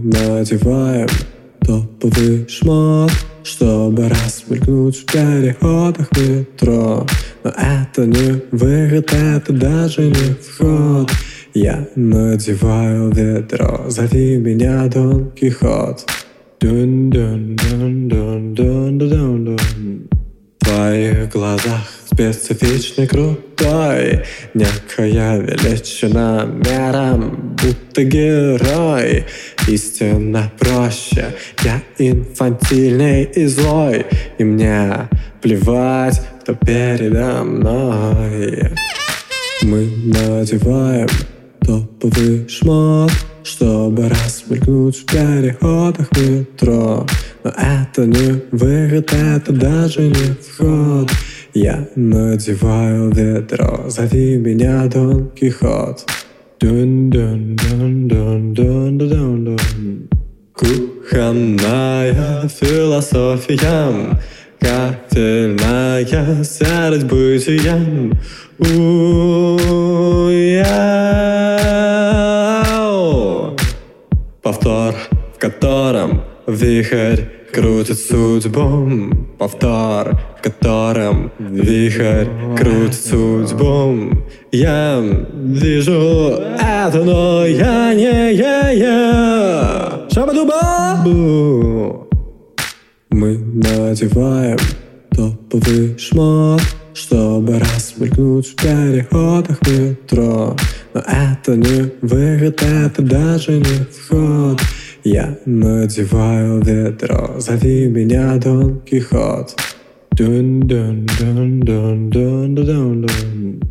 надеваем топовый шмот, чтобы раз мелькнуть в переходах метро. Но это не выход, это даже не вход. Я надеваю ведро, зови меня Дон Кихот. Дун-дун-дун-дун-дун-дун-дун. В твоих глазах специфичный крутой, некая величина мерам, будто герой. Истинно проще, я инфантильный и злой, и мне плевать, кто передо мной. Мы надеваем топовый шмот, чтобы раз мелькнуть в переходах метро. Но это не выход, это даже не вход. Я надеваю ведро, зови меня Дон Кихот. Дун-дун-дун-дун-дун-дун-дун. Кухонная философия, кафельная серость бытия. Повтор, в котором вихрь крутит судьбу. Повтор, в котором вихрь крутит судьбу. Я вижу это, но я не я. Шабадуба! Мы надеваем топовый шмот, чтобы раз мелькнуть в переходах метро. Но это не выход, это даже не вход. Я надеваю ведро, зови меня Дон Кихот. Дун-дун-дун-дун-дун-дун-дун.